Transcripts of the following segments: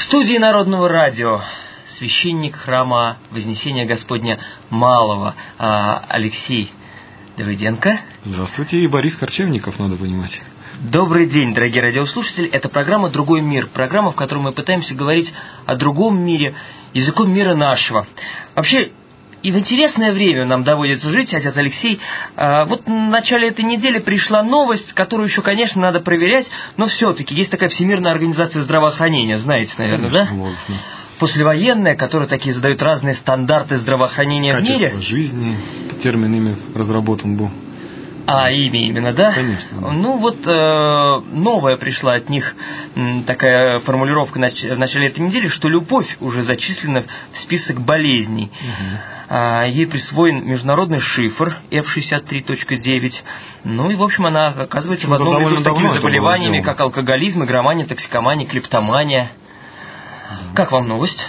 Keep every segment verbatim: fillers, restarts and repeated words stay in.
студии Народного радио священник храма Вознесения Господня Малого Алексей Давыденко. Здравствуйте, и Борис Корчевников, надо понимать. Добрый день, дорогие радиослушатели. Это программа «Другой мир». Программа, в которой мы пытаемся говорить о другом мире, языком мира нашего. Вообще, и в интересное время нам доводится жить, отец Алексей. Вот в начале этой недели пришла новость, которую еще, конечно, надо проверять, но все-таки есть такая Всемирная организация здравоохранения, знаете, наверное, конечно, да? Лозно. Послевоенная, которая такие задают разные стандарты здравоохранения Качество в мире. Качество жизни, термин ими разработан был. А, имя именно, да? Конечно. Да. Ну вот э, новая пришла от них м, такая формулировка нач- в начале этой недели, что любовь уже зачислена в список болезней. Угу. А, ей присвоен международный шифр эф шестьдесят три точка девять. Ну и, в общем, она оказывается ну, в одном ряду с такими заболеваниями, было как алкоголизм, игромания, токсикомания, клептомания. Да. Как вам новость?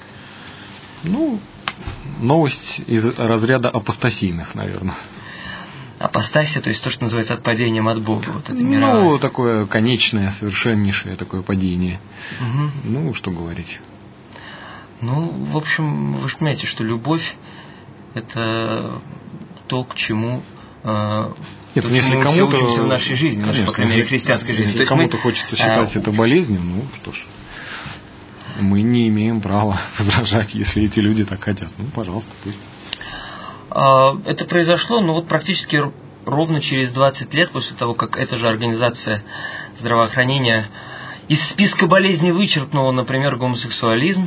Ну, новость из разряда апостасийных, наверное. Апостасия, то есть то, что называется отпадением от Бога. Вот это ну, такое конечное, совершеннейшее такое падение. Угу. Ну, что говорить. Ну, в общем, вы же понимаете, что любовь – это то, к чему, э, Нет, то, если чему мы кому-то, все учимся в нашей жизни, конечно, нашей, по крайней мере, христианской жизни. Если кому-то мы, хочется считать а, это болезнью, ну, что ж, мы не имеем права возражать, если эти люди так хотят. Ну, пожалуйста, пусть. Это произошло, ну вот практически ровно через двадцать лет после того, как эта же организация здравоохранения из списка болезней вычеркнула, например, гомосексуализм.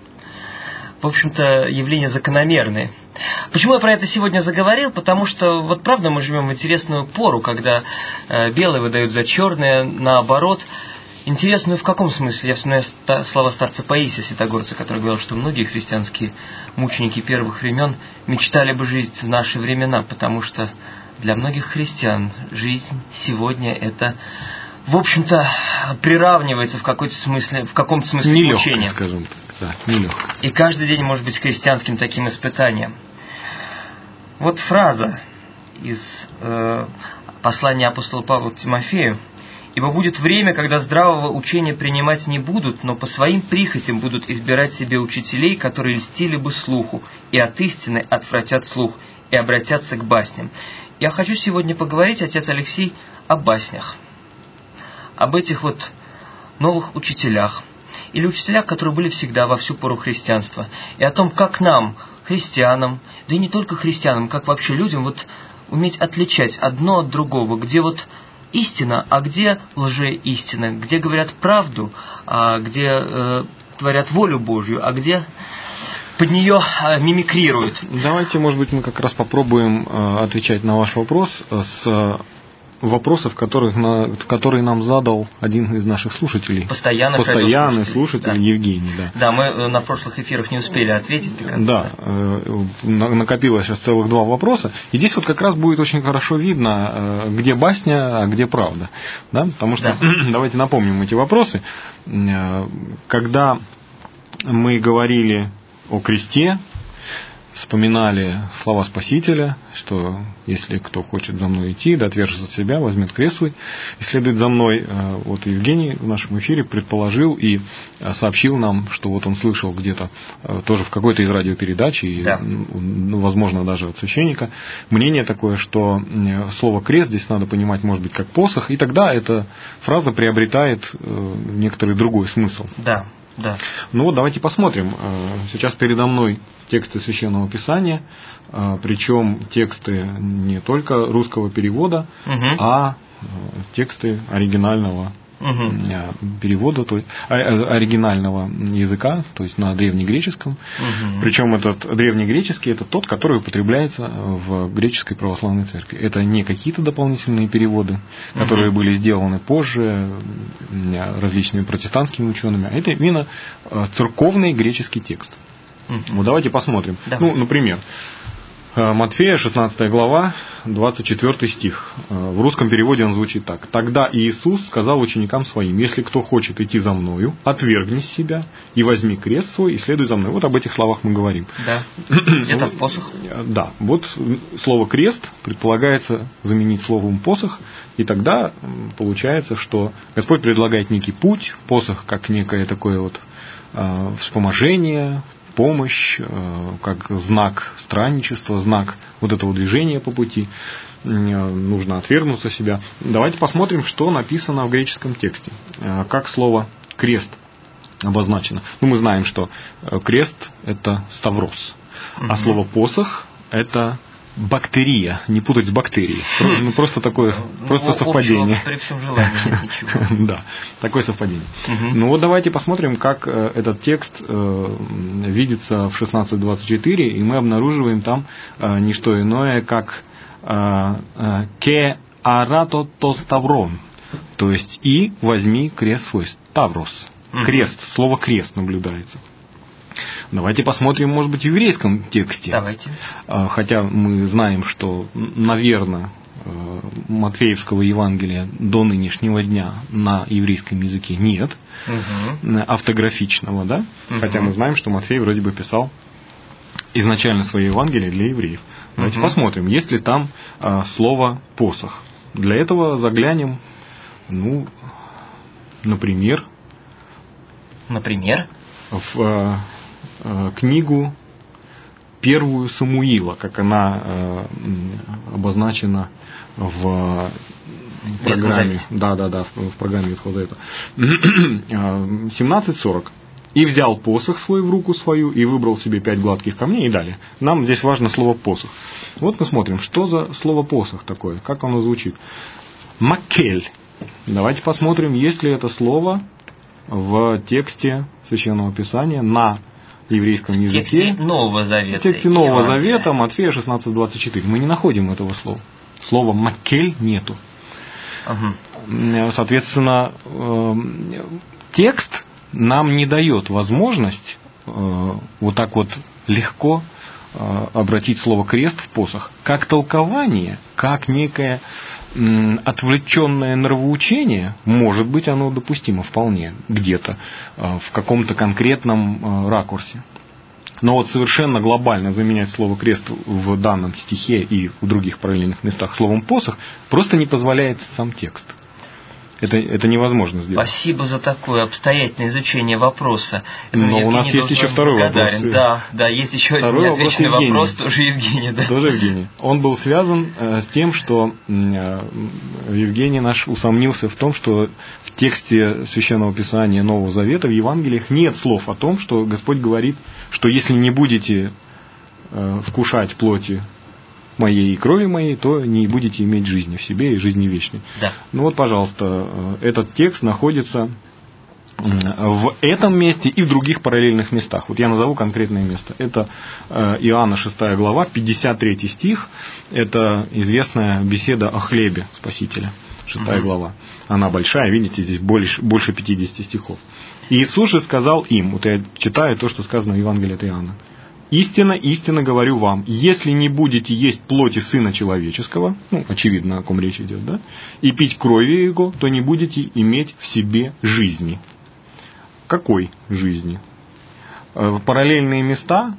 В общем-то, явления закономерные. Почему я про это сегодня заговорил? Потому что, вот правда, мы живем в интересную пору, когда э, белое выдают за черное, наоборот. Интересную в каком смысле? Я вспоминаю слова старца Паисия Святогорца, который говорил, что многие христианские мученики первых времен мечтали бы жить в наши времена, потому что для многих христиан жизнь сегодня это, в общем-то, приравнивается в какой-то смысле, в каком-то смысле к мучению. Скажем так, да, нелегко. И каждый день может быть христианским таким испытанием. Вот фраза из э, послания апостола Павла к Тимофею. «Ибо будет время, когда здравого учения принимать не будут, но по своим прихотям будут избирать себе учителей, которые льстили бы слуху, и от истины отвратят слух, и обратятся к басням». Я хочу сегодня поговорить, отец Алексей, о баснях. Об этих вот новых учителях. Или учителях, которые были всегда, во всю пору христианства. И о том, как нам, христианам, да и не только христианам, как вообще людям, вот уметь отличать одно от другого, где вот истина, а где лжеистина, где говорят правду, а где э, творят волю Божью, а где под нее э, мимикрируют. Давайте, может быть, мы как раз попробуем э, отвечать на ваш вопрос с э, вопросов, которых на, которые нам задал один из наших слушателей. Постоянных Постоянный слушатель, да. Евгений. Да. да, мы на прошлых эфирах не успели ответить до конца. Да, э, накопилось сейчас целых два вопроса. И здесь вот как раз будет очень хорошо видно, э, где басня, а где правда. Да? Потому что, да. Давайте напомним эти вопросы. Э, когда мы говорили о кресте, вспоминали слова Спасителя, что если кто хочет за мной идти, да отвержется от себя, возьмет крест свой и следует за мной. Вот Евгений в нашем эфире предположил и сообщил нам, что вот он слышал где-то, тоже в какой-то из радиопередач, и, да. ну, возможно, даже от священника, мнение такое, что слово крест здесь надо понимать, может быть, как посох, и тогда эта фраза приобретает некоторый другой смысл. Да. Да. Ну вот давайте посмотрим. Сейчас передо мной тексты Священного Писания, причем тексты не только русского перевода, угу. а тексты оригинального угу. перевода, то есть оригинального языка, то есть на древнегреческом. Угу. Причем этот древнегреческий это тот, который употребляется в греческой православной церкви. Это не какие-то дополнительные переводы, которые угу. были сделаны позже различными протестантскими учеными, а это именно церковный греческий текст. Угу. Вот давайте посмотрим. Давайте. Ну, например, Матфея, шестнадцатая глава, двадцать четвёртый стих. В русском переводе он звучит так. «Тогда Иисус сказал ученикам своим: если кто хочет идти за мною, отвергни себя и возьми крест свой и следуй за мной». Вот об этих словах мы говорим. Да. Где-то в посох. Да. Вот слово «крест» предполагается заменить словом «посох», и тогда получается, что Господь предлагает некий путь, посох как некое такое вот э, вспоможение, помощь, как знак странничества, знак вот этого движения по пути. Нужно отвергнуться себя. Давайте посмотрим, что написано в греческом тексте. Как слово «крест» обозначено. Ну, мы знаем, что крест – это ставрос, а слово «посох» – это бактерия, не путать с бактерией. Ну, просто такое, ну, просто совпадение. При всем желании нет ничего. Да, такое совпадение. Угу. Ну вот давайте посмотрим, как этот текст видится в шестнадцать двадцать четыре, и мы обнаруживаем там не что иное, как «ке арато то ставрон», то есть «и возьми крест свой», «ставрос». Крест, слово «крест» наблюдается. Давайте посмотрим, может быть, в еврейском тексте. Давайте. Хотя мы знаем, что, наверное, Матфеевского Евангелия до нынешнего дня на еврейском языке нет, угу. автографичного, да? Угу. Хотя мы знаем, что Матфей вроде бы писал изначально свои Евангелия для евреев. Давайте угу. посмотрим, есть ли там слово «посох». Для этого заглянем, ну, например... Например? В книгу первую Самуила, как она э, обозначена в программе, да, да, да, в, в программе Ветхого Завета. семнадцать сорок. «И взял посох свой в руку свою, и выбрал себе пять гладких камней», и далее. Нам здесь важно слово «посох». Вот мы смотрим, что за слово «посох» такое, как оно звучит. «Макель». Давайте посмотрим, есть ли это слово в тексте Священного Писания на еврейском языке. В тексте Нового Завета. В тексте Нового Завета, Матфея шестнадцать двадцать четыре. Мы не находим этого слова. Слова «макель» нету. Угу. Соответственно, текст нам не дает возможность вот так вот легко обратить слово «крест» в посох. Как толкование, как некое отвлеченное нравоучение, может быть, оно допустимо вполне где-то в каком-то конкретном ракурсе. Но вот совершенно глобально заменять слово «крест» в данном стихе и в других параллельных местах словом «посох» просто не позволяет сам текст. Это, это невозможно сделать. Спасибо за такое обстоятельное изучение вопроса. Это Но у нас есть еще второй вопрос. Да, да, есть еще один неотвеченный вопрос, тоже Евгений. Да. Тоже Евгений. Он был связан э, с тем, что э, Евгений наш усомнился в том, что в тексте Священного Писания Нового Завета, в Евангелиях, нет слов о том, что Господь говорит, что если не будете э, вкушать плоти моей и крови моей, то не будете иметь жизни в себе и жизни вечной. Да. Ну вот, пожалуйста, этот текст находится в этом месте и в других параллельных местах. Вот я назову конкретное место. Это Иоанна шестая глава, пятьдесят третий стих. Это известная беседа о хлебе Спасителя. шестая глава. Она большая, видите, здесь больше, больше пятидесяти стихов. И Иисус же сказал им, вот я читаю то, что сказано в Евангелии от Иоанна. «Истинно, истинно говорю вам, если не будете есть плоти Сына Человеческого», ну, очевидно, о ком речь идет, да, «и пить крови Его, то не будете иметь в себе жизни». Какой жизни? Параллельные места,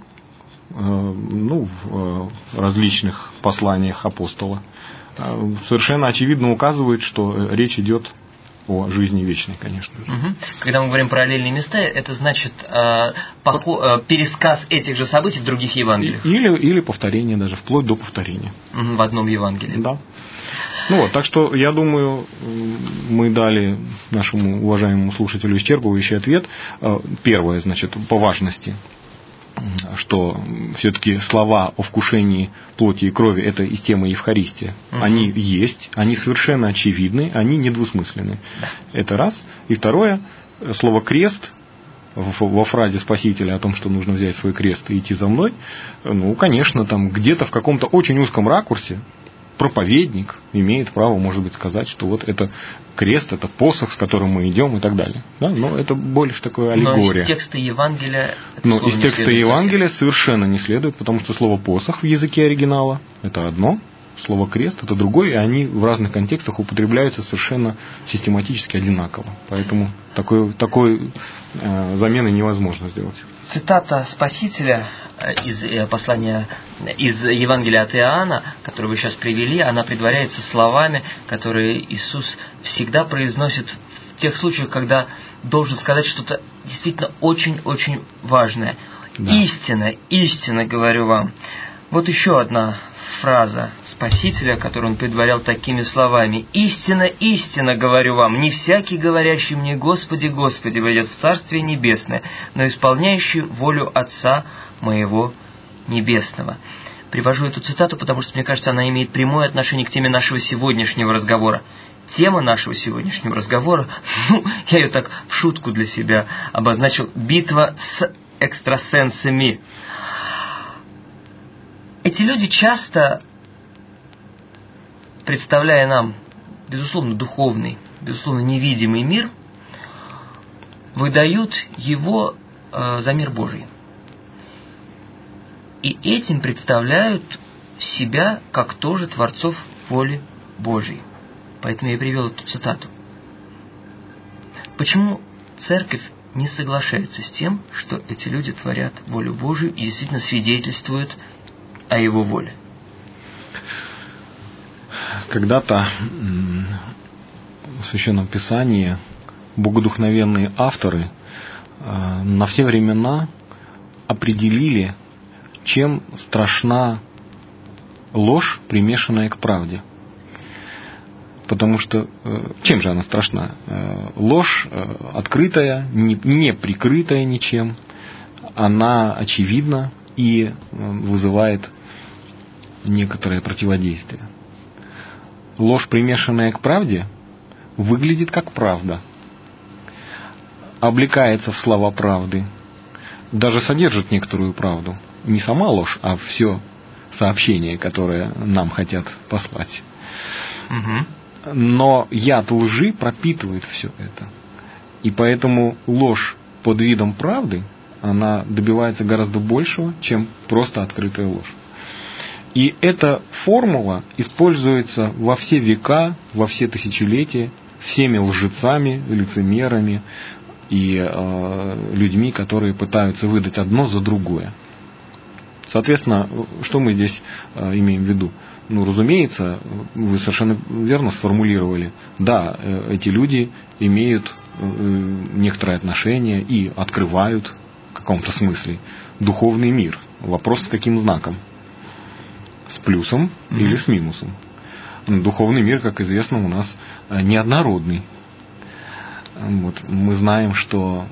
ну, в различных посланиях апостола совершенно очевидно указывают, что речь идет о жизни вечной, конечно же. Угу. Когда мы говорим параллельные места, это значит э, похо- э, пересказ этих же событий в других Евангелиях. Или, или повторение даже, вплоть до повторения. Угу, в одном Евангелии. Да. Ну вот, так что, я думаю, мы дали нашему уважаемому слушателю исчерпывающий ответ. Первое, значит, по важности, что все-таки слова о вкушении плоти и крови – это из темы Евхаристия. Uh-huh. Они есть, они совершенно очевидны, они недвусмысленны. Это раз. И второе, слово «крест» во фразе Спасителя о том, что нужно взять свой крест и идти за мной, ну, конечно, там где-то в каком-то очень узком ракурсе проповедник имеет право, может быть, сказать, что вот это крест, это посох, с которым мы идем и так далее. Да? Но это больше такое аллегория. Но из текста Евангелия... Но из текста Евангелия совершенно не следует, потому что слово «посох» в языке оригинала – это одно, слово «крест» – это другое, и они в разных контекстах употребляются совершенно систематически одинаково. Поэтому такой, такой э, замены невозможно сделать. Цитата Спасителя из послания, из Евангелия от Иоанна, которую вы сейчас привели, она предваряется словами, которые Иисус всегда произносит в тех случаях, когда должен сказать что-то действительно очень-очень важное. Да. «Истина, истина, говорю вам». Вот еще одна фраза Спасителя, которую он предварял такими словами: «Истина, истина, говорю вам, не всякий, говорящий мне, Господи, Господи, войдет в Царствие Небесное, но исполняющий волю Отца моего Небесного». Привожу эту цитату, потому что, мне кажется, она имеет прямое отношение к теме нашего сегодняшнего разговора. Тема нашего сегодняшнего разговора, ну, я ее так в шутку для себя обозначил: «Битва с экстрасенсами». Эти люди часто, представляя нам, безусловно, духовный, безусловно, невидимый мир, выдают его э, за мир Божий. И этим представляют себя как тоже творцов воли Божьей. Поэтому я и привел эту цитату. Почему церковь не соглашается с тем, что эти люди творят волю Божию и действительно свидетельствуют о Его воле? Когда-то в Священном Писании богодухновенные авторы на все времена определили, чем страшна ложь, примешанная к правде. Потому что чем же она страшна? Ложь открытая, не прикрытая ничем, она очевидна и вызывает некоторое противодействие. Ложь, примешанная к правде, выглядит как правда, облекается в слова правды, даже содержит некоторую правду. Не сама ложь, а все сообщение, которое нам хотят послать. Угу. Но яд лжи пропитывает все это. И поэтому ложь под видом правды, она добивается гораздо большего, чем просто открытая ложь. И эта формула используется во все века, во все тысячелетия, всеми лжецами, лицемерами и э, людьми, которые пытаются выдать одно за другое. Соответственно, что мы здесь э, имеем в виду? Ну, разумеется, вы совершенно верно сформулировали. Да, э, эти люди имеют э, некоторое отношение и открывают в каком-то смысле духовный мир. Вопрос, с каким знаком? С плюсом mm-hmm. или с минусом? Духовный мир, как известно, у нас неоднородный. Вот. Мы знаем, что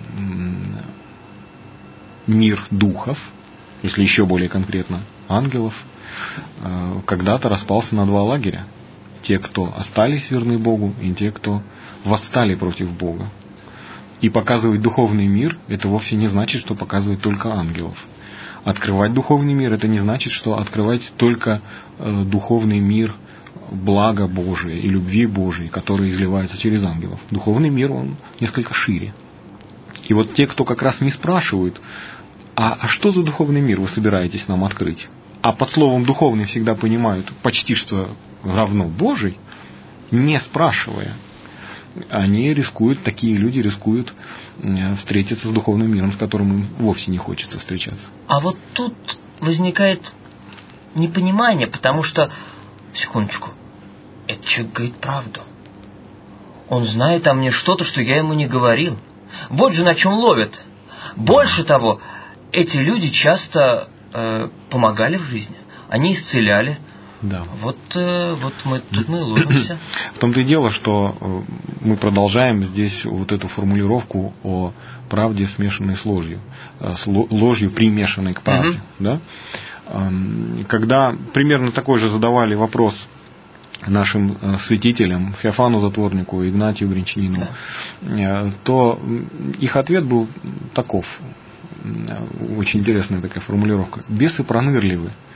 мир духов, если еще более конкретно, ангелов, когда-то распался на два лагеря. Те, кто остались верны Богу, и те, кто восстали против Бога. И показывать духовный мир, это вовсе не значит, что показывать только ангелов. Открывать духовный мир, это не значит, что открывать только э, духовный мир блага Божия и любви Божией, который изливается через ангелов. Духовный мир, он несколько шире. И вот те, кто как раз не спрашивают, а, а что за духовный мир вы собираетесь нам открыть? А под словом «духовный» всегда понимают почти что равно Божий, не спрашивая, они рискуют, такие люди рискуют встретиться с духовным миром, с которым им вовсе не хочется встречаться. А вот тут возникает непонимание, потому что, секундочку, этот человек говорит правду. Он знает о мне что-то, что я ему не говорил. Вот же на чем ловят. Больше того, эти люди часто э, помогали в жизни. Они исцеляли. Да. Вот, э, вот мы тут мы ловимся. В том-то и дело, что мы продолжаем здесь вот эту формулировку о правде, смешанной с ложью. С ложью, примешанной к правде. Угу. Да? Когда примерно такой же задавали вопрос нашим святителям, Феофану Затворнику, Игнатию Бринчанину, да. то их ответ был таков. Очень интересная такая формулировка. Бесы пронырливы.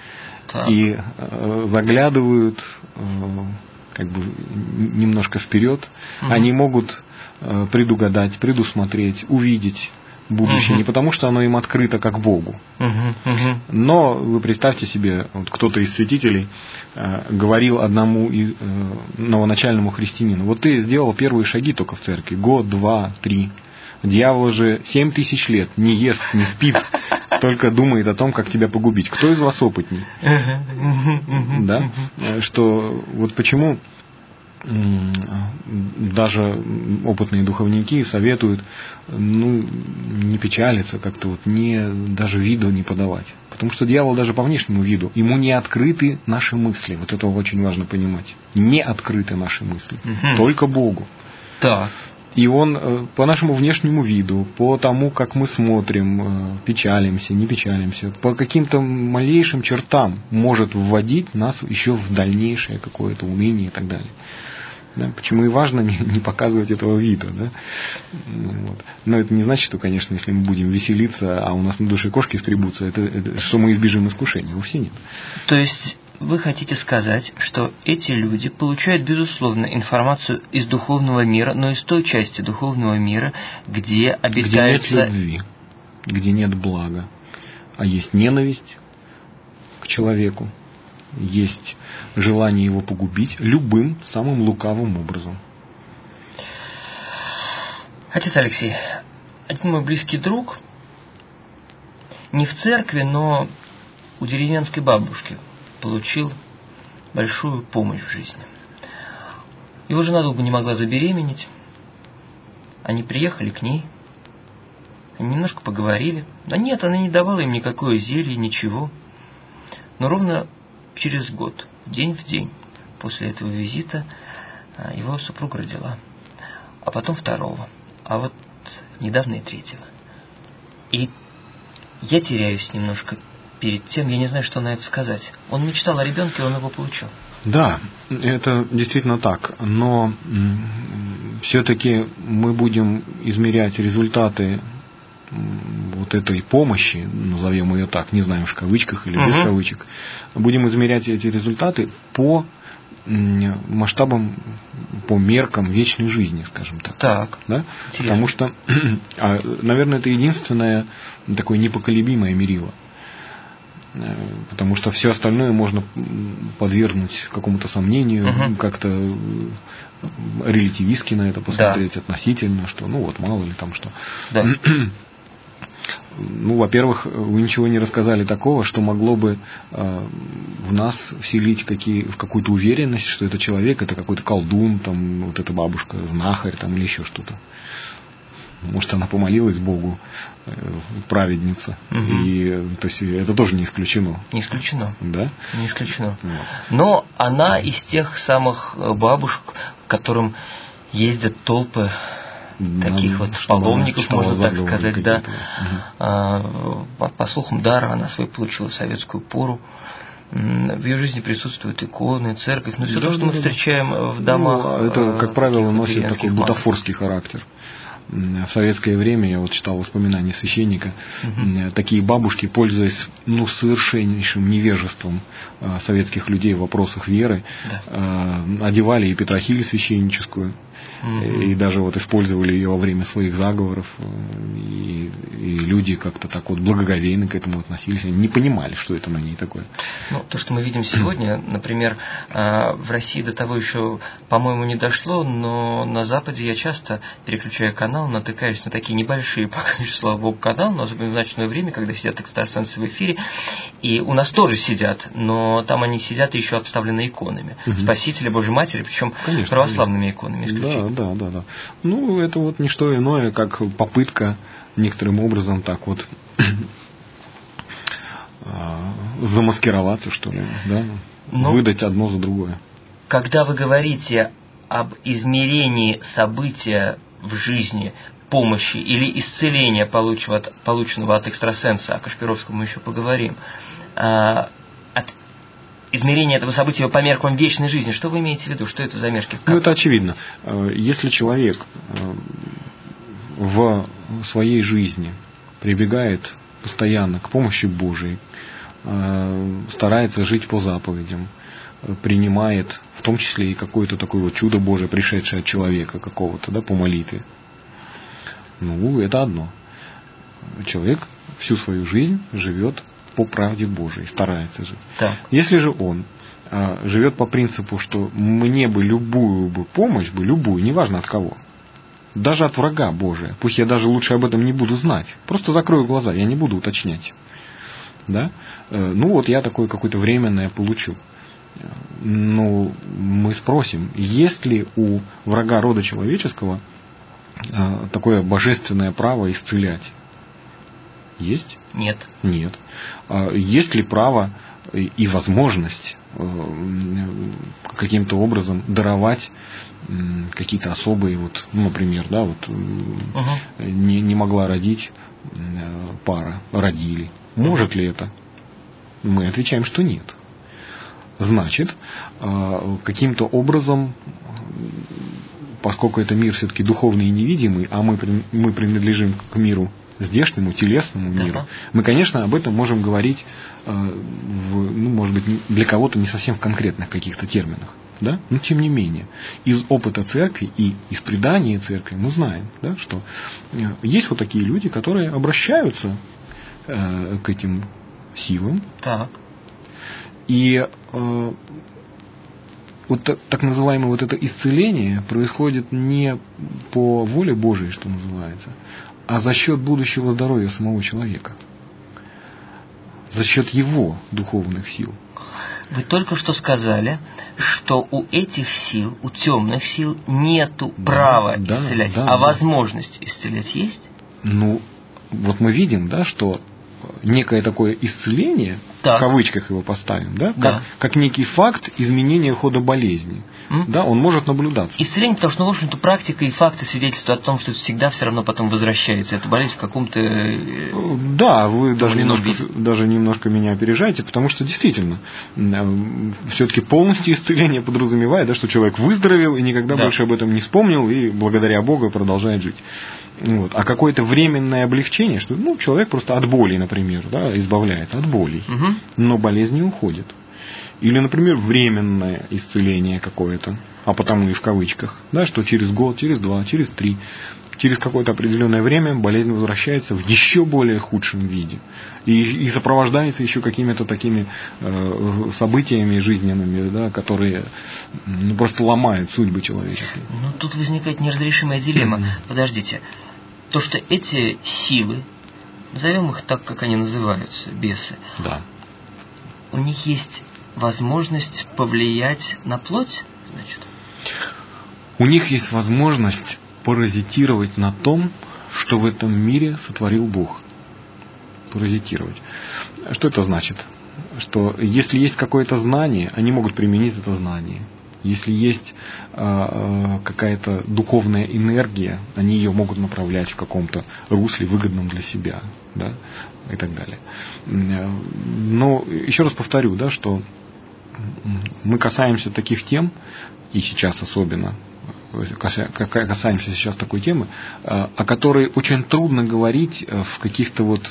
Так. И э, заглядывают э, как бы немножко вперед. Угу. Они могут э, предугадать, предусмотреть, увидеть будущее, угу. не потому, что оно им открыто как Богу. Угу, угу. Но вы представьте себе, вот кто-то из святителей э, говорил одному и, э, новоначальному христианину: вот ты сделал первые шаги только в церкви, год, два, три. Дьявол же семь тысяч лет не ест, не спит, только думает о том, как тебя погубить. Кто из вас опытней? Да? Что вот почему даже опытные духовники советуют, ну, не печалиться, как-то вот не, даже виду не подавать. Потому что дьявол даже по внешнему виду, ему не открыты наши мысли. Вот это очень важно понимать. Не открыты наши мысли. Угу. Только Богу. Так. И он по нашему внешнему виду, по тому, как мы смотрим, печалимся, не печалимся, по каким-то малейшим чертам может вводить нас еще в дальнейшее какое-то уныние и так далее. Да, почему и важно не, не показывать этого вида. Да? Вот. Но это не значит, что, конечно, если мы будем веселиться, а у нас на душе кошки скребутся, это, это, что мы избежим искушения. Вовсе нет. То есть вы хотите сказать, что эти люди получают, безусловно, информацию из духовного мира, но из той части духовного мира, где обитается... Где нет любви, где нет блага, а есть ненависть к человеку, есть желание его погубить любым самым лукавым образом. Отец Алексей, один мой близкий друг не в церкви, но у деревенской бабушки получил большую помощь в жизни. Его жена долго не могла забеременеть. Они приехали к ней. Они немножко поговорили. Да нет, она не давала им никакое зелье, ничего. Но ровно через год, день в день, после этого визита, его супруга родила. А потом второго. А вот недавно и третьего. И я теряюсь немножко перед тем, я не знаю, что на это сказать. Он мечтал о ребенке, он его получил. Да, это действительно так. Но все-таки мы будем измерять результаты вот этой помощи, назовем ее так, не знаю, в кавычках или угу. без кавычек, будем измерять эти результаты по масштабам, по меркам вечной жизни, скажем так. Так. Да? Потому что, наверное, это единственное такое непоколебимое мерило. Потому что все остальное можно подвергнуть какому-то сомнению, угу. как-то релятивистски на это посмотреть, да. относительно, что ну вот мало ли там что. Да. Ну, во-первых, вы ничего не рассказали такого, что могло бы э, в нас вселить какие, в какую-то уверенность, что это человек, это какой-то колдун, там, вот эта бабушка, знахарь там, или еще что-то. Может, она помолилась Богу, э, праведница. Угу. И, то есть, это тоже не исключено. Не исключено. Да? Не исключено. Вот. Но она из тех самых бабушек, к которым ездят толпы таких вот паломников, можно так сказать, да. Угу. По, по слухам, дар она свой получила в советскую пору. В ее жизни присутствуют иконы, церковь, но все да, то, что да, мы да. встречаем в домах. Ну, это, как правило, носит такой бутафорский характер. В советское время, я вот читал воспоминания священника, угу. такие бабушки, пользуясь ну, совершеннейшим невежеством советских людей в вопросах веры, да. одевали и петрохиль священническую, угу. и даже вот использовали ее во время своих заговоров, и, и люди как-то так вот благоговейно к этому относились, они не понимали, что это на ней такое. Ну, то, что мы видим сегодня, например, в России до того еще, по-моему, не дошло, но на Западе я часто, переключая канал, натыкаюсь на такие небольшие, пока еще, слава богу, каналы, но особенно в ночное время, когда сидят экстрасенсы в эфире, и у нас тоже сидят, но там они сидят и еще обставлены иконами. Угу. Спасителя, Божьей Матери, причем конечно, православными конечно. иконами исключительно. Да, да, да, да. Ну, это вот не что иное, как попытка некоторым образом так вот замаскироваться, что ли, да? Но выдать одно за другое. Когда вы говорите об измерении события в жизни, помощи или исцеления, полученного от, полученного от экстрасенса, о Кашпировском мы еще поговорим, от измерения этого события по меркам вечной жизни, что вы имеете в виду? Что это за мерки? Как? Ну, это очевидно. Если человек в своей жизни прибегает постоянно к помощи Божией, старается жить по заповедям, принимает в том числе и какое-то такое вот чудо Божие, пришедшее от человека какого-то, да, по молитве. Ну, это одно. Человек всю свою жизнь живет по правде Божией, старается жить. Так. Если же он а, живет по принципу, что мне бы любую бы помощь, бы любую, неважно от кого, даже от врага Божия, пусть я даже лучше об этом не буду знать, просто закрою глаза, я не буду уточнять. Да? Ну вот я такое какое-то временное получу. Ну, мы спросим, есть ли у врага рода человеческого такое божественное право исцелять? Есть? Нет. Нет. Есть ли право и возможность каким-то образом даровать какие-то особые, вот, ну, например, да, вот угу. не, не могла родить пара, родили. Может ли это? Мы отвечаем, что нет. Значит, каким-то образом, поскольку это мир все-таки духовный и невидимый, а мы, мы принадлежим к миру здешнему, телесному миру, uh-huh. мы, конечно, об этом можем говорить, в, ну, может быть, для кого-то не совсем в конкретных каких-то терминах. Да? Но тем не менее, из опыта церкви и из предания церкви мы знаем, да, что есть вот такие люди, которые обращаются э, к этим силам. Так. И э, вот так, так называемое вот это исцеление происходит не по воле Божией, что называется, а за счет будущего здоровья самого человека. За счет его духовных сил. Вы только что сказали, что у этих сил, у темных сил нету да, права да, исцелять, да, а да. возможность исцелять есть? Ну, вот мы видим, да, что некое такое исцеление, так. в кавычках его поставим, да, да. Как, как некий факт изменения хода болезни, mm? да, он может наблюдаться. Исцеление, потому что, в общем-то, практика и факты свидетельствуют о том, что всегда все равно потом возвращается эта болезнь в каком-то... Да, вы даже немножко, даже немножко меня опережаете, потому что действительно, все-таки полностью исцеление подразумевает, да, что человек выздоровел и никогда да. больше об этом не вспомнил и благодаря Богу продолжает жить. Вот. А какое-то временное облегчение, что ну, человек просто от боли, например, да, избавляется от болей, угу. но болезнь не уходит. Или, например, временное исцеление какое-то, а потому и в кавычках, да, что через год, через два, через три, через какое-то определенное время болезнь возвращается в еще более худшем виде. И, и сопровождается еще какими-то такими э, событиями жизненными, да, которые ну, просто ломают судьбы человеческие. Ну, тут возникает неразрешимая дилемма. Mm-hmm. Подождите. То, что эти силы, назовем их так, как они называются, бесы, да. у них есть возможность повлиять на плоть, значит? У них есть возможность паразитировать на том, что в этом мире сотворил Бог. Паразитировать. Что это значит? Что если есть какое-то знание, они могут применить это знание. Если есть э, какая-то духовная энергия, они ее могут направлять в каком-то русле, выгодном для себя, да, и так далее. Но еще раз повторю, да, что мы касаемся таких тем, и сейчас особенно, касаемся сейчас такой темы, о которой очень трудно говорить в каких-то вот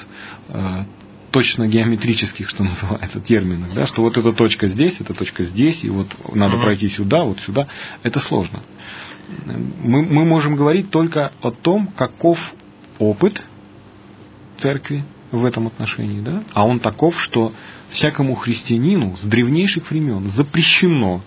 точно геометрических, что называется, терминах, да, что вот эта точка здесь, эта точка здесь, и вот надо mm-hmm. пройти сюда, вот сюда. Это сложно. Мы, мы можем говорить только о том, каков опыт церкви в этом отношении, да, а он таков, что всякому христианину с древнейших времен запрещено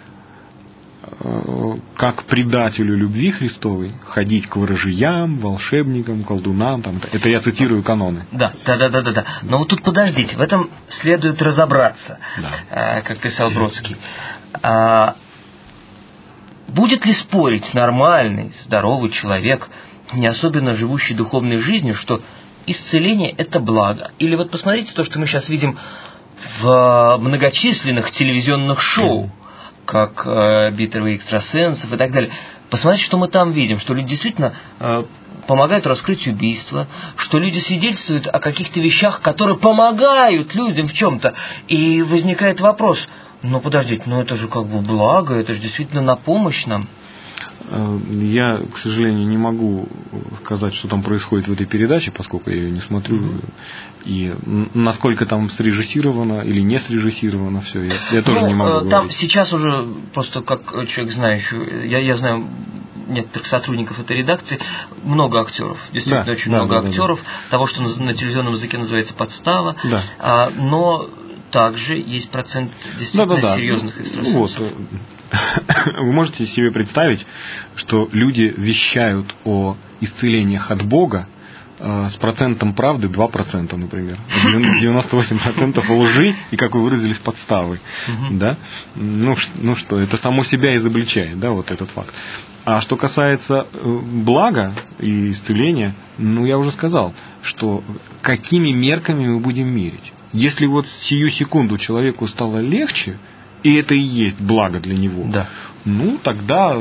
как предателю любви Христовой ходить к ворожьям, волшебникам, колдунам. Там, это я цитирую каноны. Да, да, да, да, да, да. Но вот тут подождите, в этом следует разобраться, да. как писал Бродский. А, будет ли спорить нормальный, здоровый человек, не особенно живущий духовной жизнью, что исцеление – это благо? Или вот посмотрите то, что мы сейчас видим в многочисленных телевизионных шоу, как э, битвы экстрасенсов и так далее. Посмотрите, что мы там видим, что люди действительно э, помогают раскрыть убийство, что люди свидетельствуют о каких-то вещах, которые помогают людям в чем-то. И возникает вопрос, ну подождите, ну это же как бы благо, это же действительно на помощь нам. Я, к сожалению, не могу сказать, что там происходит в этой передаче, поскольку я ее не смотрю. Mm-hmm. И насколько там срежиссировано или не срежиссировано все, я, я тоже ну, не могу там говорить. Сейчас уже, просто как человек знающий, я, я знаю некоторых сотрудников этой редакции, много актеров. Действительно, да, очень да, много да, актеров. Да, да. Того, что на, на телевизионном языке называется подстава. Да. А, но также есть процент действительно да, да, да. серьезных экстрасенсов. Вот. Вы можете себе представить, что люди вещают о исцелениях от Бога э, с процентом правды два процента, например. девяносто восемь процентов лжи и, как вы выразились, подставы. Угу. Да? Ну, ну что, это само себя изобличает, да, вот этот факт. А что касается блага и исцеления, ну, я уже сказал, что какими мерками мы будем мерить. Если вот сию секунду человеку стало легче, и это и есть благо для него, да. ну, тогда,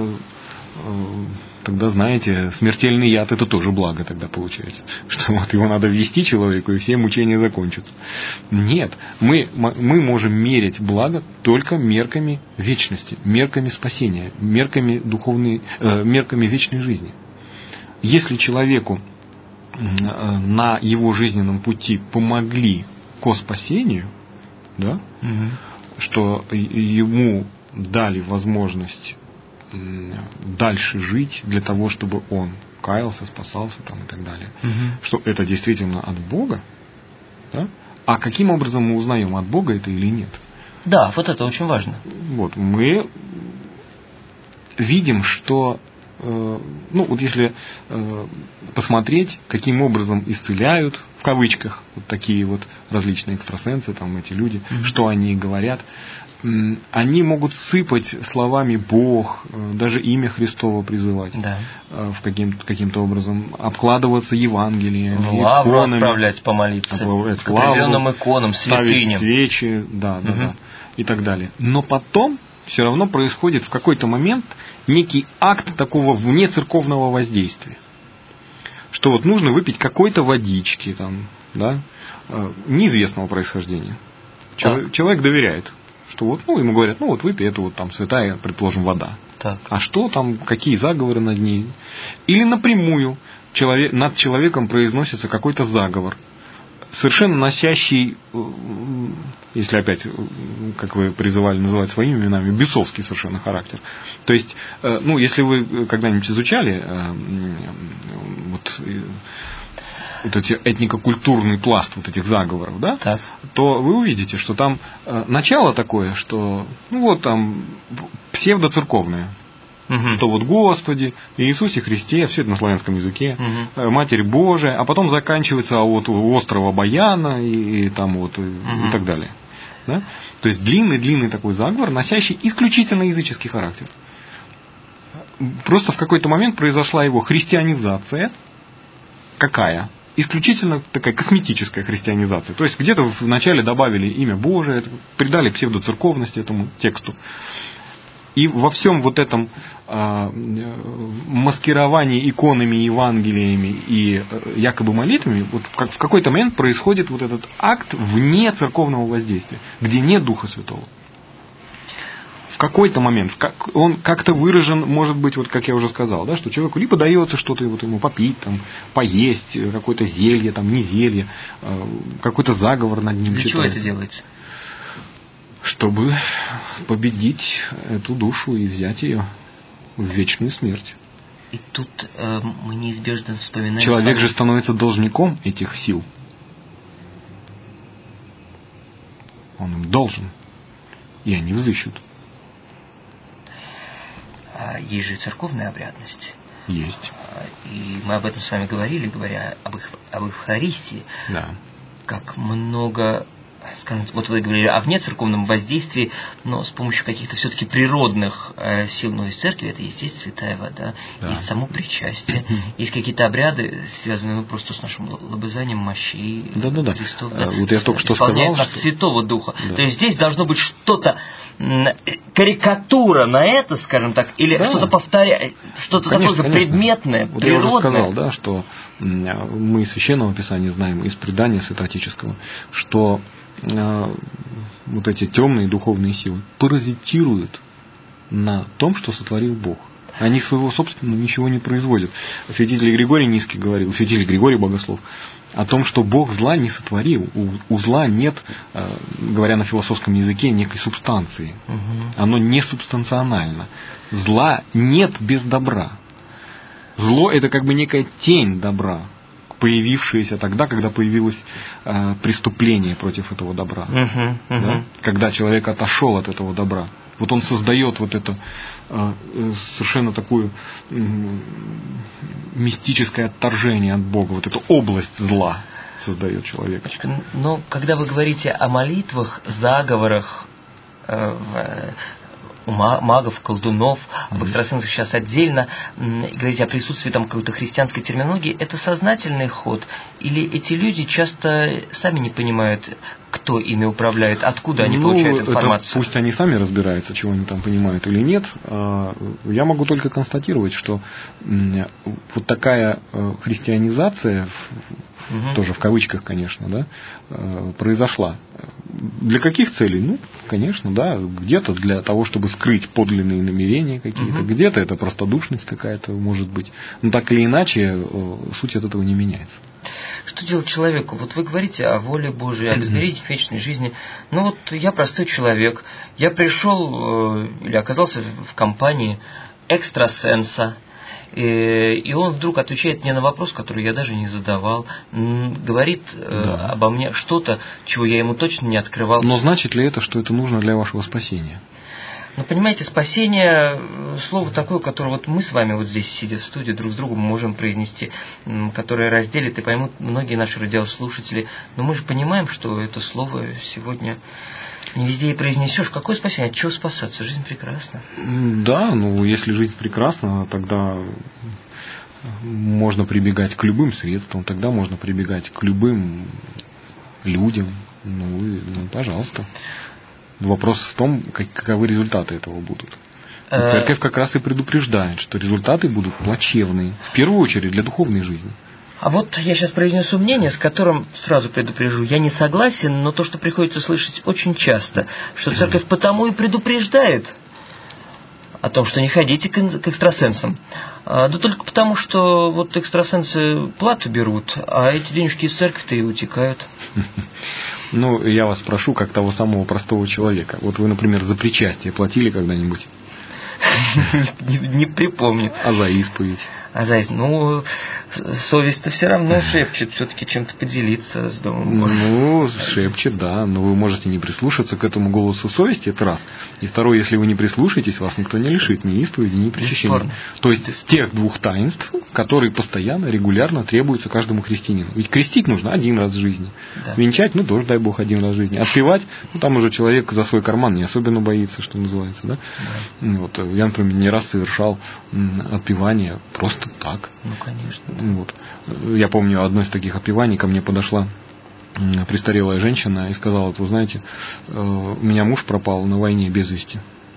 тогда, знаете, смертельный яд – это тоже благо тогда получается. Что вот его надо ввести человеку, и все мучения закончатся. Нет, мы, мы можем мерить благо только мерками вечности, мерками спасения, мерками, духовной, э, мерками вечной жизни. Если человеку на его жизненном пути помогли ко спасению, да, угу. что ему дали возможность дальше жить для того, чтобы он каялся, спасался там, и так далее, угу. что это действительно от Бога, да? А каким образом мы узнаем, от Бога это или нет? Да, вот это очень важно. Вот, мы видим, что ну, вот если э, посмотреть, каким образом исцеляют, в кавычках, вот такие вот различные экстрасенсы, там эти люди, mm-hmm. что они говорят, э, они могут сыпать словами Бог, э, даже имя Христово призывать, да. э, в каким, каким-то образом, обкладываться Евангелием, в лавру иконами, отправлять помолиться, отправлять к определенным иконам, святыням. Ставить свечи, да, да, mm-hmm. да, и так далее. Но потом все равно происходит в какой-то момент некий акт такого внецерковного воздействия. Что вот нужно выпить какой-то водички, там, да, неизвестного происхождения. Человек, человек доверяет, что вот, ну, ему говорят, ну вот выпей, это вот там святая, предположим, вода. Так. А что там, какие заговоры над ней? Или напрямую человек, над человеком произносится какой-то заговор, совершенно носящий, если опять, как вы призывали называть своими именами, бесовский совершенно характер. То есть, ну, если вы когда-нибудь изучали вот, вот эти этнико-культурный пласт вот этих заговоров, да, так. то вы увидите, что там начало такое, что, ну, вот там псевдоцерковное. Угу. Что вот Господи, Иисусе Христе, все это на славянском языке, угу. Матерь Божия, а потом заканчивается а вот у острова Баяна и, и там вот угу. и так далее. Да? То есть длинный-длинный такой заговор, носящий исключительно языческий характер. Просто в какой-то момент произошла его христианизация. Какая? Исключительно такая косметическая христианизация. То есть где-то вначале добавили имя Божие, придали псевдоцерковность этому тексту. И во всем вот этом э, маскировании иконами, Евангелиями и э, якобы молитвами, вот как, в какой-то момент происходит вот этот акт вне церковного воздействия, где нет Духа Святого. В какой-то момент, как, он как-то выражен, может быть, вот как я уже сказал, да, что человеку либо дается что-то вот ему попить, там, поесть, какое-то зелье, там, не зелье, э, какой-то заговор над ним. Для читается. чего это делается? Чтобы победить эту душу и взять ее в вечную смерть. И тут э, мы неизбежно вспоминаем... Человек же становится должником этих сил. Он им должен. И они взыщут. А есть же церковная обрядность. Есть. И мы об этом с вами говорили, говоря об, их, об Евхаристии. Да. Как много... Скажем, вот вы говорили о внецерковном воздействии, но с помощью каких-то все-таки природных э, сил, ну, из церкви это есть, есть святая вода, да. Есть само причастие, есть какие-то обряды, связанные ну, просто с нашим лобызанием мощей да, да, да. Христов, да, вот я только что исполняет сказал, нас что... Святого Духа. Да. То есть здесь должно быть что-то, карикатура на это, скажем так, или да. что-то повторяет, что-то конечно, такое конечно. предметное, вот природное. Я уже сказал, да, что мы из Священного Писания знаем, из предания святоотеческого, что вот эти темные духовные силы паразитируют на том, что сотворил Бог. Они своего собственного ничего не производят. Святитель Григорий Низкий говорил, святитель Григорий Богослов, о том, что Бог зла не сотворил. У, у зла нет, говоря на философском языке, некой субстанции. Угу. Оно не субстанционально. Зла нет без добра. Зло – это как бы некая тень добра, появившаяся тогда, когда появилось э, преступление против этого добра. Угу, угу. Да? Когда человек отошел от этого добра. Вот он создает вот это э, совершенно такое э, мистическое отторжение от Бога, вот эту область зла создает человек. Но когда вы говорите о молитвах, заговорах, э, у магов, колдунов, об экстрасенсах сейчас отдельно, говорить о присутствии там какой-то христианской терминологии, это сознательный ход? Или эти люди часто сами не понимают, кто ими управляет, откуда они ну, получают информацию? Это пусть они сами разбираются, чего они там понимают или нет. Я могу только констатировать, что вот такая христианизация, угу. тоже в кавычках, конечно, да, произошла. Для каких целей? Ну, конечно, да, где-то для того, чтобы скрыть подлинные намерения какие-то, угу. где-то это простодушность какая-то может быть. Но так или иначе, суть от этого не меняется. Что делать человеку? Вот вы говорите о воле Божией, об измерении вечной жизни. Ну вот я простой человек, я пришел или оказался в компании экстрасенса, и он вдруг отвечает мне на вопрос, который я даже не задавал, говорит да. обо мне что-то, чего я ему точно не открывал. Но значит ли это, что это нужно для вашего спасения? Ну, понимаете, спасение, слово такое, которое вот мы с вами вот здесь, сидя в студии, друг с другом можем произнести, которое разделит и поймут многие наши радиослушатели. Но мы же понимаем, что это слово сегодня не везде и произнесешь. Какое спасение? От чего спасаться? Жизнь прекрасна. Да, ну, если жизнь прекрасна, тогда можно прибегать к любым средствам, тогда можно прибегать к любым людям. Ну, и, ну пожалуйста. Вопрос в том, каковы результаты этого будут. И церковь как раз и предупреждает, что результаты будут плачевные, в первую очередь для духовной жизни. А вот я сейчас произнесу мнение, с которым, сразу предупрежу, я не согласен, но то, что приходится слышать очень часто, что церковь потому и предупреждает о том, что не ходите к экстрасенсам. Да только потому, что вот экстрасенсы плату берут, а эти денежки из церкви-то и утекают. Ну, я вас прошу, как того самого простого человека. Вот вы, например, за причастие платили когда-нибудь? Не, не припомню. А за исповедь? А за исповедь? Ну, совесть-то все равно шепчет, все-таки чем-то поделиться с Домом Божьим. Ну, шепчет, да, но вы можете не прислушаться к этому голосу совести, это раз. И второе, если вы не прислушаетесь, вас никто не лишит ни исповеди, ни причащения. То есть с тех двух таинств, которые постоянно, регулярно требуются каждому христианину. Ведь крестить нужно один раз в жизни. Да. Венчать, ну, тоже, дай Бог, один раз в жизни. Отпевать, ну, там уже человек за свой карман не особенно боится, что называется, да? Да. Вот, я, например, не раз совершал отпевание просто так. Ну, конечно. Да. Вот. Я помню, одно из таких отпеваний ко мне подошла престарелая женщина и сказала: вы знаете, у меня муж пропал на войне без вести.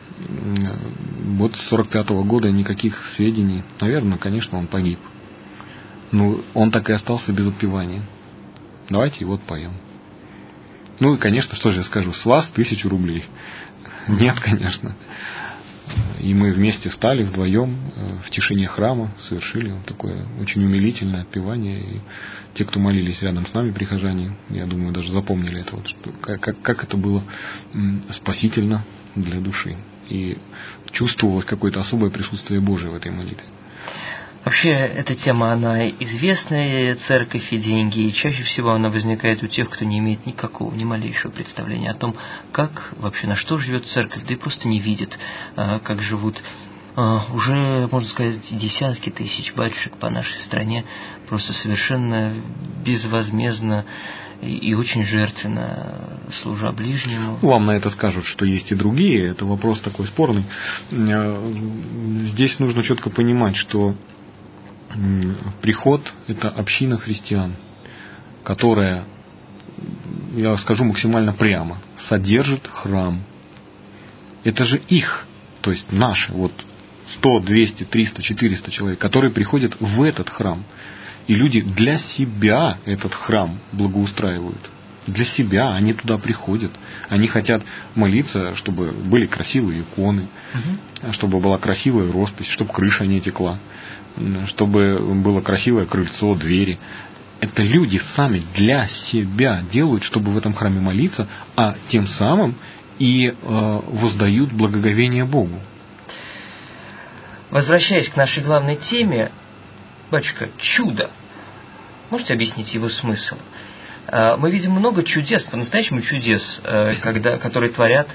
Вот с сорок пятого года никаких сведений. Наверное, конечно, он погиб. Ну, он так и остался без отпевания. Давайте вот поем. Ну и, конечно, что же я скажу, с вас тысячу рублей. Нет, конечно. И мы вместе стали вдвоем в тишине храма, совершили такое очень умилительное отпевание. И те, кто молились рядом с нами, прихожане, я думаю, даже запомнили это, вот, что, как, как это было спасительно для души. И чувствовалось какое-то особое присутствие Божие в этой молитве. Вообще, эта тема, она известная, церковь и деньги, и чаще всего она возникает у тех, кто не имеет никакого, ни малейшего представления о том, как вообще, на что живет церковь, да и просто не видит, как живут уже, можно сказать, десятки тысяч батюшек по нашей стране, просто совершенно безвозмездно и очень жертвенно служа ближнему. Вам на это скажут, что есть и другие, это вопрос такой спорный. Здесь нужно четко понимать, что приход – это община христиан, которая, я скажу максимально прямо, содержит храм. Это же их, то есть наши, вот сто, двести, триста, четыреста человек, которые приходят в этот храм. И люди для себя этот храм благоустраивают. Для себя они туда приходят. Они хотят молиться, чтобы были красивые иконы, угу. чтобы была красивая роспись, чтобы крыша не текла, чтобы было красивое крыльцо, двери. Это люди сами для себя делают, чтобы в этом храме молиться, а тем самым и э, воздают благоговение Богу. Возвращаясь к нашей главной теме, батюшка, чудо. Можете объяснить его смысл? Мы видим много чудес, по-настоящему чудес, когда, которые творят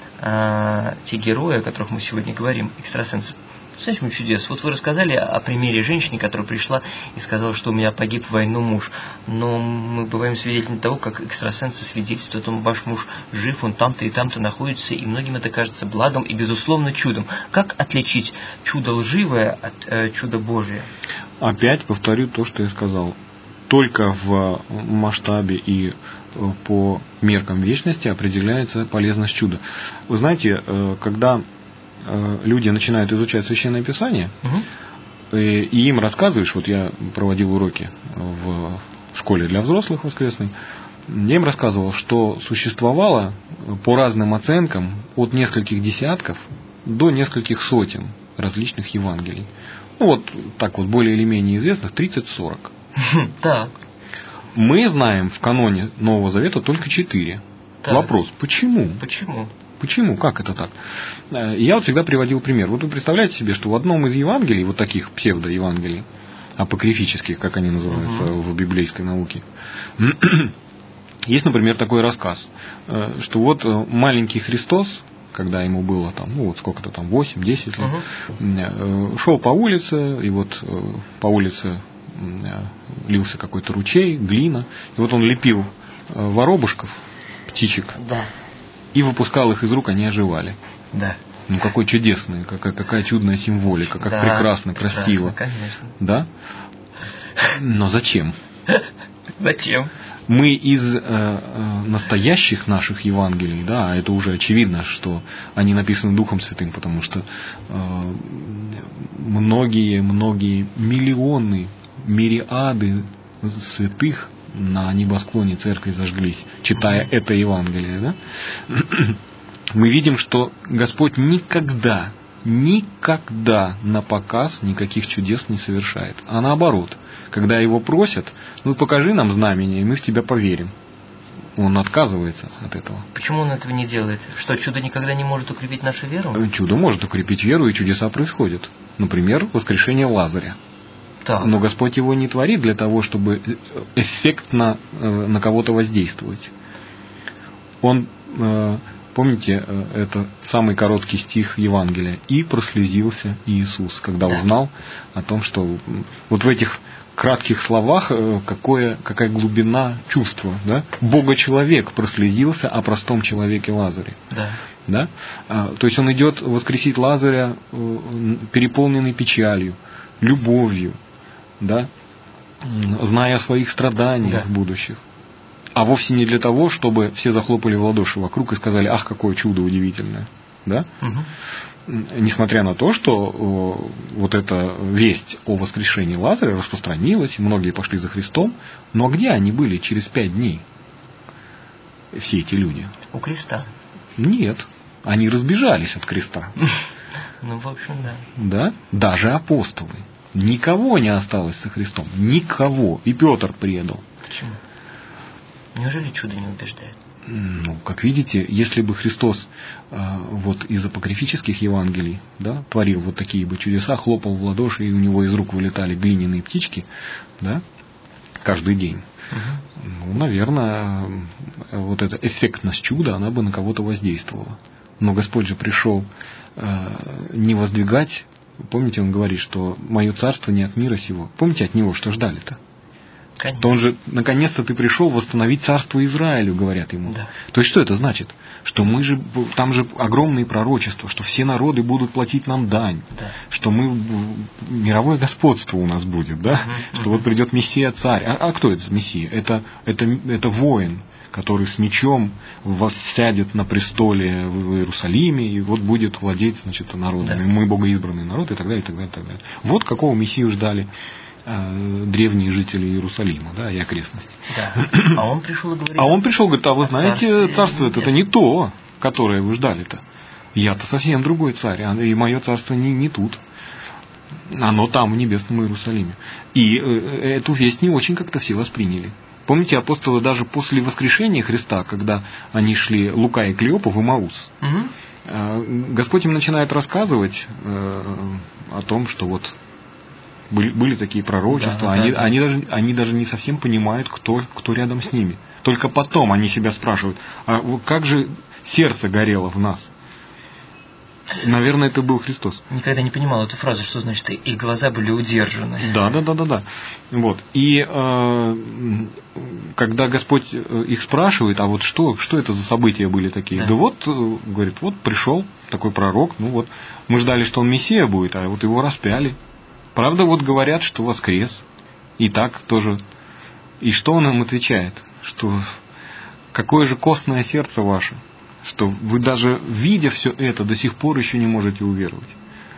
те герои, о которых мы сегодня говорим, экстрасенсы. По-настоящему чудес. Вот вы рассказали о примере женщины, которая пришла и сказала, что у меня погиб в войну муж. Но мы бываем свидетелями того, как экстрасенсы свидетельствуют о том, ваш муж жив, он там-то и там-то находится, и многим это кажется благом и, безусловно, чудом. Как отличить чудо лживое от э, чуда Божия? Опять повторю то, что я сказал. Только в масштабе и по меркам вечности определяется полезность чуда. Вы знаете, когда люди начинают изучать Священное Писание, угу. и им рассказываешь, вот я проводил уроки в школе для взрослых воскресной, я им рассказывал, что существовало по разным оценкам от нескольких десятков до нескольких сотен различных Евангелий. Ну вот так вот более или менее известных тридцать-сорок. Так. Мы знаем в каноне Нового Завета только четыре. Так. Вопрос, почему? Почему? Почему? Как это так? Я вот всегда приводил пример. Вот вы представляете себе, что в одном из Евангелий, вот таких псевдо-евангелий, апокрифических, как они называются угу. в библейской науке, есть, например, такой рассказ, что вот маленький Христос, когда ему было там, ну вот сколько-то там, восемь-десять лет, угу. шел по улице, и вот по улице лился какой-то ручей, глина, и вот он лепил воробушков, птичек, да. и выпускал их из рук, они оживали. Да. Ну какой чудесный, какая, какая чудная символика, как да, прекрасно, прекрасно, красиво. Конечно. Да? Но зачем? Зачем? Мы из э, э, настоящих наших Евангелий, да, это уже очевидно, что они написаны Духом Святым, потому что э, многие, многие миллионы, мириады святых на небосклоне церкви зажглись, читая mm-hmm. это Евангелие, да? Мы видим, что Господь никогда, никогда на показ никаких чудес не совершает. А наоборот, когда Его просят, ну покажи нам знамение, и мы в Тебя поверим. Он отказывается от этого. Почему Он этого не делает? Что, чудо никогда не может укрепить нашу веру? Чудо может укрепить веру, и чудеса происходят. Например, воскрешение Лазаря. Так. Но Господь его не творит для того, чтобы эффектно э, на кого-то воздействовать. Он, э, помните, э, это самый короткий стих Евангелия. «И прослезился Иисус», когда да. узнал о том, что вот в этих кратких словах э, какое, какая глубина чувства. Да? Бога-человек прослезился о простом человеке Лазаре. Да. Да? А, то есть он идет воскресить Лазаря, э, переполненный печалью, любовью, да, зная о своих страданиях да. будущих, а вовсе не для того, чтобы все захлопали в ладоши вокруг и сказали: ах, какое чудо удивительное, да? Угу. Несмотря на то, что о, вот эта весть о воскрешении Лазаря распространилась, и многие пошли за Христом, но где они были через пять дней, все эти люди? У креста. Нет, они разбежались от креста. Ну, в общем, да. Да, даже апостолы. Никого не осталось со Христом. Никого. И Петр предал. Почему? Неужели чудо не убеждает? Ну, как видите, если бы Христос э, вот из апокрифических Евангелий, да, творил вот такие бы чудеса, хлопал в ладоши, и у него из рук вылетали глиняные птички, да, каждый день, угу. ну, наверное, вот эта эффектность чуда, она бы на кого-то воздействовала. Но Господь же пришел э, не воздвигать. Помните, он говорит, что мое царство не от мира сего. Помните, от него что ждали-то? Конечно. Что он же, наконец-то ты пришел восстановить царство Израилю, говорят ему. Да. То есть, что это значит? Что мы же, там же огромные пророчества, что все народы будут платить нам дань, да. что мы, мировое господство у нас будет, да? Угу, что угу. вот придет Мессия царь. А, а кто это Мессия? Это, это, это воин, который с мечом воссядет на престоле в Иерусалиме и вот будет владеть, значит, народом. Да. Мы богоизбранный народ и так далее, и так далее, и так далее. Вот какого Мессию ждали э, древние жители Иерусалима, да, и окрестностей. Да. А он пришел и говорит... А он пришел и говорит, а вы знаете, царство это не то, которое вы ждали-то. Я-то совсем другой царь, и мое царство не, не тут. Оно там, в небесном Иерусалиме. И э, эту весть не очень как-то все восприняли. Помните, апостолы даже после воскрешения Христа, когда они шли, Лука и Клеопа, в Имаус, угу. Господь им начинает рассказывать о том, что вот были, были такие пророчества, да, они, да. Они, даже, они даже не совсем понимают, кто, кто рядом с ними. Только потом они себя спрашивают, а как же сердце горело в нас? Наверное, это был Христос. Никогда не понимал эту фразу, что значит, их глаза были удержаны. Да, да, да, да, да. Вот. И э, когда Господь их спрашивает, а вот что, что это за события были такие? Да, да вот, говорит, вот пришел такой пророк, ну вот, мы ждали, что он Мессия будет, а вот его распяли. Правда, вот говорят, что воскрес. И так тоже. И что он им отвечает? Что какое же костное сердце ваше, что вы даже, видя все это, до сих пор еще не можете уверовать.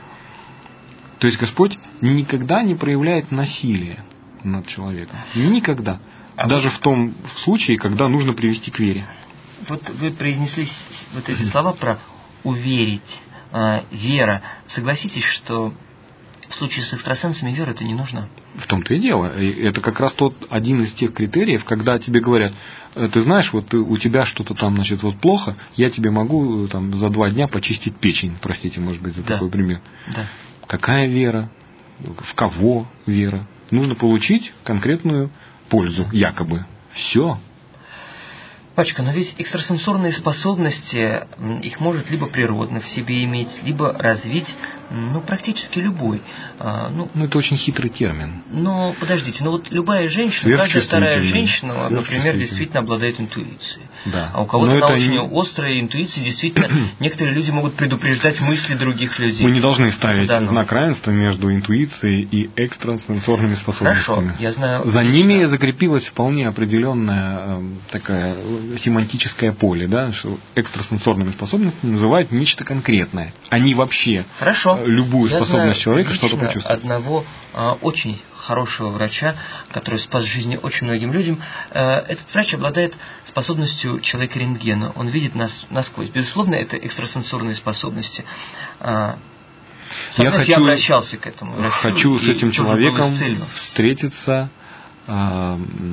То есть Господь никогда не проявляет насилие над человеком. Никогда. А даже вот в том случае, когда нужно привести к вере. Вот вы произнесли вот эти слова про уверить, э, вера. Согласитесь, что в случае с экстрасенсами вера-то не нужна? В том-то и дело. Это как раз тот один из тех критериев, когда тебе говорят, ты знаешь, вот у тебя что-то там, значит, вот плохо, я тебе могу там за два дня почистить печень, простите, может быть, за да. такой пример. Да. Какая вера? В кого вера? Нужно получить конкретную пользу, якобы. Все. Пачка, но ведь экстрасенсорные способности, их может либо природно в себе иметь, либо развить, ну, практически любой. А, ну, ну, это очень хитрый термин. Но, подождите, ну вот любая женщина, каждая вторая женщина, например, действительно обладает интуицией. Да. А у кого-то она очень не... острая интуиция, действительно, некоторые люди могут предупреждать мысли других людей. Мы не должны ставить да, но... знак равенства между интуицией и экстрасенсорными способностями. Хорошо, я знаю. За ними закрепилась вполне определенная такая семантическое поле, да, что экстрасенсорными способностями называют нечто конкретное. Они вообще Хорошо. любую Я способность человека что-то почувствовать. Одного а, очень хорошего врача, который спас жизни очень многим людям, а, этот врач обладает способностью человека-рентгена. Он видит нас насквозь. Безусловно, это экстрасенсорные способности. А, я, хочу, я обращался к этому врачу. Хочу с этим человеком встретиться а,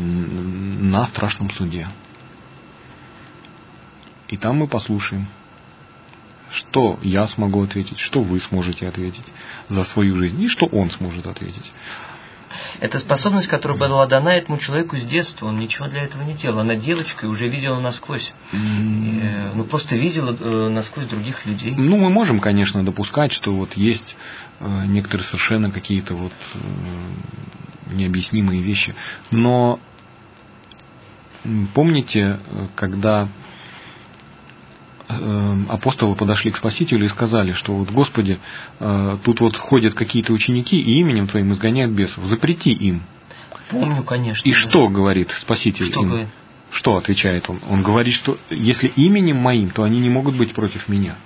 на страшном суде. И там мы послушаем, что я смогу ответить, что вы сможете ответить за свою жизнь, и что он сможет ответить. Это способность, которая была дана этому человеку с детства. Он ничего для этого не делал. Она девочкой уже видела насквозь. Mm. Ну, просто видела э, насквозь других людей. Ну, мы можем, конечно, допускать, что вот есть э, некоторые совершенно какие-то вот э, необъяснимые вещи. Но помните, когда апостолы подошли к Спасителю и сказали, что вот, Господи, тут вот ходят какие-то ученики и именем Твоим изгоняют бесов, запрети им. Помню, конечно. И да. Что говорит Спаситель что им? Говорит? Что отвечает он? Он говорит, что если именем моим, то они не могут быть против меня.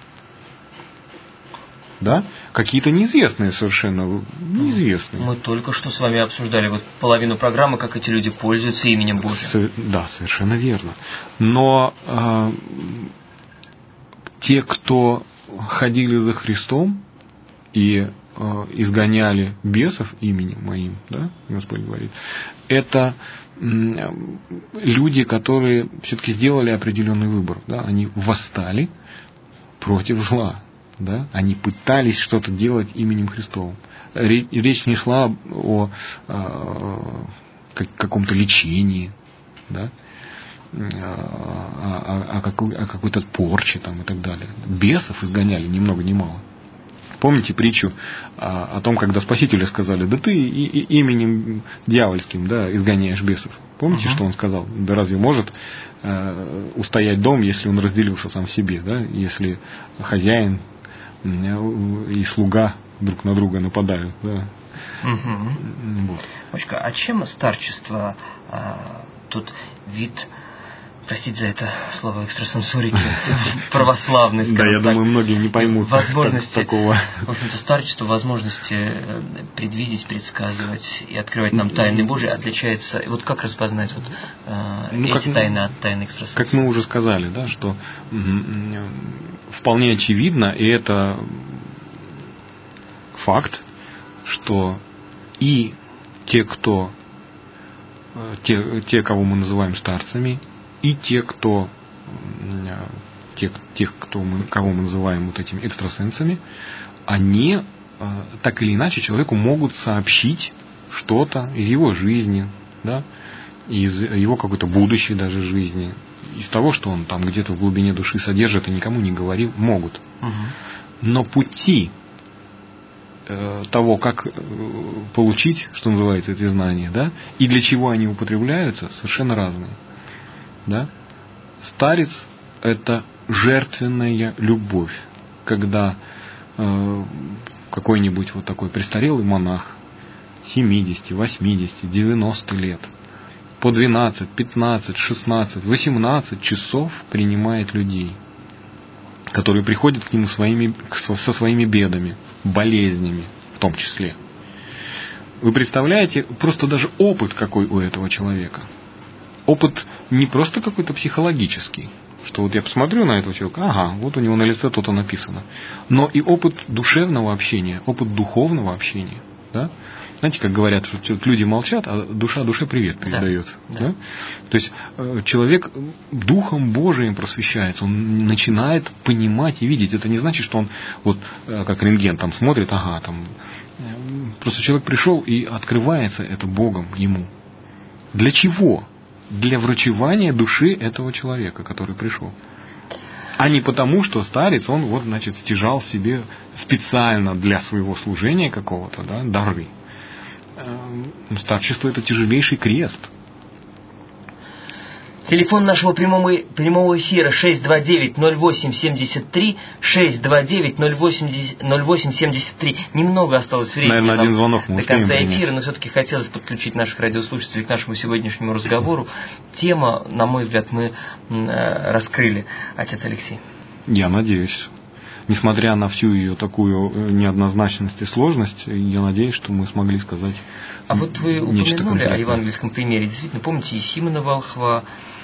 Да? Какие-то неизвестные совершенно, неизвестные. Мы только что с вами обсуждали вот половину программы, как эти люди пользуются именем Божьим. С, да, совершенно верно. Но э, те, кто ходили за Христом и э, изгоняли бесов именем моим, да, Господь говорит, это э, люди, которые все-таки сделали определенный выбор. Да, они восстали против зла. Да? Они пытались что-то делать именем Христовым. Речь не шла о, о каком-то лечении, да? о, о, какой, о какой-то порче там, и так далее. Бесов изгоняли ни много ни мало. Помните притчу о, о том, когда Спасителю сказали, да ты и, и именем дьявольским, да, изгоняешь бесов. Помните, uh-huh. что он сказал? Да разве может э, устоять дом, если он разделился сам в себе, да? Если хозяин и слуга друг на друга нападают, да? Угу. Вот. Мочка, а чем старчество а, тут вид простите за это слово экстрасенсорики, православный, скажем так. Да, я так, думаю, многие не поймут возможности, такого. В общем-то, старчество, возможности предвидеть, предсказывать и открывать нам тайны Божьи отличается. Вот как распознать вот, э, ну, эти как, тайны от тайны экстрасенсорики? Как мы уже сказали, да, что вполне очевидно, и это факт, что и те, кто те, те, кого мы называем старцами, и те, кто те, тех, кто мы, кого мы называем вот этими экстрасенсами, они так или иначе человеку могут сообщить что-то из его жизни, да, из его какой-то будущей даже жизни, из того, что он там где-то в глубине души содержит и никому не говорил, могут. Угу. Но пути того, как получить, что называется, эти знания, да, и для чего они употребляются, совершенно разные. Да? Старец – это жертвенная любовь, когда э, какой-нибудь вот такой престарелый монах семьдесят, восемьдесят, девяносто лет по двенадцать, пятнадцать, шестнадцать, восемнадцать часов принимает людей, которые приходят к нему своими, со своими бедами, болезнями в том числе. Вы представляете, просто даже опыт какой у этого человека. Опыт не просто какой-то психологический, что вот я посмотрю на этого человека, ага, вот у него на лице то-то написано. Но и опыт душевного общения, опыт духовного общения. Да? Знаете, как говорят, что люди молчат, а душа душе привет передается. Да, да. Да? То есть человек Духом Божиим просвещается, он начинает понимать и видеть. Это не значит, что он вот как рентген там смотрит, ага, там. Просто человек пришел и открывается это Богом ему. Для чего? Для врачевания души этого человека, который пришел. А не потому, что старец, он вот, значит, стяжал себе специально для своего служения какого-то, да, дары. Старчество – это тяжелейший крест. Телефон нашего прямого, прямого эфира шесть два девять ноль восемь семьдесят три, шесть два девять ноль восемь семьдесят три. Немного осталось времени. Наверное, один звонок мы до конца эфира, принять. Но все-таки хотелось подключить наших радиослушателей к нашему сегодняшнему разговору. Тема, на мой взгляд, мы раскрыли, отец Алексей. Я надеюсь. Несмотря на всю ее такую неоднозначность и сложность, я надеюсь, что мы смогли сказать нечто конкретное. А вот вы упомянули о евангельском примере. Действительно, помните и Симона Волхва,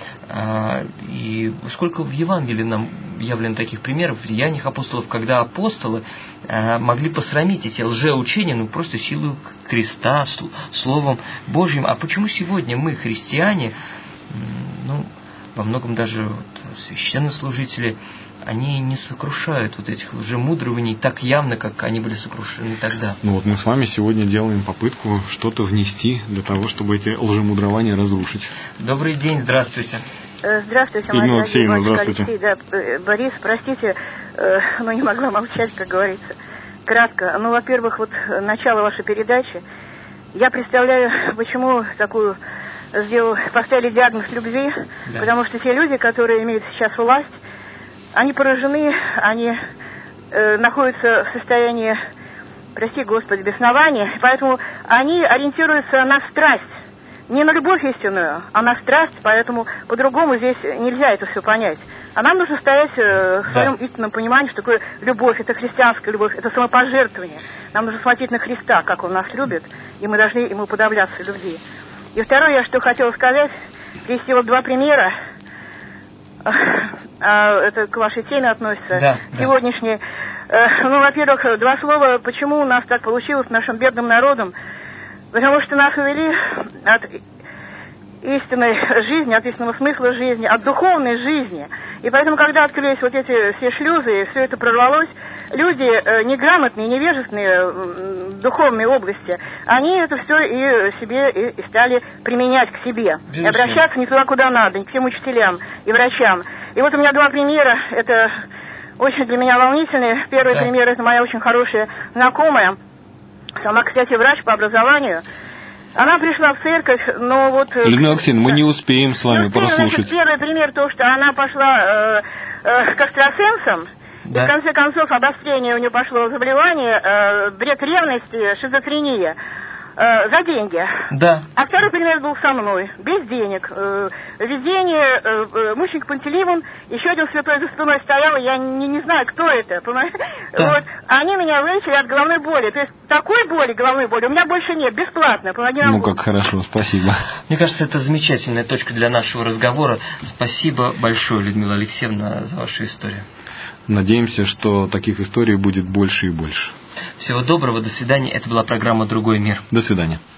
и сколько в Евангелии нам явлено таких примеров, в деяниях апостолов, когда апостолы могли посрамить эти лжеучения, ну, просто силой креста, Словом Божьим. А почему сегодня мы, христиане, ну, во многом даже вот, священнослужители, они не сокрушают вот этих лжемудрований так явно, как они были сокрушены тогда? Ну вот мы с вами сегодня делаем попытку что-то внести для того, чтобы эти лжемудрования разрушить. Добрый день, здравствуйте. Здравствуйте, Людмила Алексеевна, здравствуйте. Алексей, да, Борис, простите, но не могла молчать, как говорится. Кратко. Ну, во-первых, вот начало вашей передачи. Я представляю, почему такую сделал, поставили диагноз любви, да. Потому что те люди, которые имеют сейчас власть, они поражены, они э, находятся в состоянии, прости Господи, беснования, поэтому они ориентируются на страсть, не на любовь истинную, а на страсть, поэтому по-другому здесь нельзя это все понять. А нам нужно стоять э, в своем да. истинном понимании, что такое любовь, это христианская любовь, это самопожертвование. Нам нужно смотреть на Христа, как Он нас любит, и мы должны Ему подавляться в любви. И второе, я что хотела сказать, привести вот два примера. Это к вашей теме относится, да, сегодняшней. Да. Ну, во-первых, два слова, почему у нас так получилось с нашим бедным народом. Потому что нас увели от истинной жизни, от истинного смысла жизни, от духовной жизни. И поэтому, когда открылись вот эти все шлюзы, и все это прорвалось, люди э, неграмотные, невежественные в духовной области, они это все и себе и, и стали применять к себе. И обращаться не туда, куда надо, не к всем учителям и врачам. И вот у меня два примера, это очень для меня волнительные. Первый да. пример, это моя очень хорошая знакомая, сама, кстати, врач по образованию. Она пришла в церковь, но вот... Людмила Алексеевна, мы не успеем с вами успеем, прослушать. Значит, первый пример, то, что она пошла э, э, к экстрасенсам, да. И в конце концов обострение у нее пошло заболевание, э, бред ревности, шизофрения. э, за деньги. Да. А второй пример был со мной, без денег. Э, видение, э, э, мученик Пантелеймон, еще один святой за спиной стоял, я не, не знаю, кто это, понимаете? Да. Вот, они меня вылечили от головной боли. То есть такой боли, головной боли, у меня больше нет, бесплатно. Помоги нам. Ну, как хорошо, спасибо. Мне кажется, это замечательная точка для нашего разговора. Спасибо большое, Людмила Алексеевна, за вашу историю. Надеемся, что таких историй будет больше и больше. Всего доброго, до свидания. Это была программа «Другой мир». До свидания.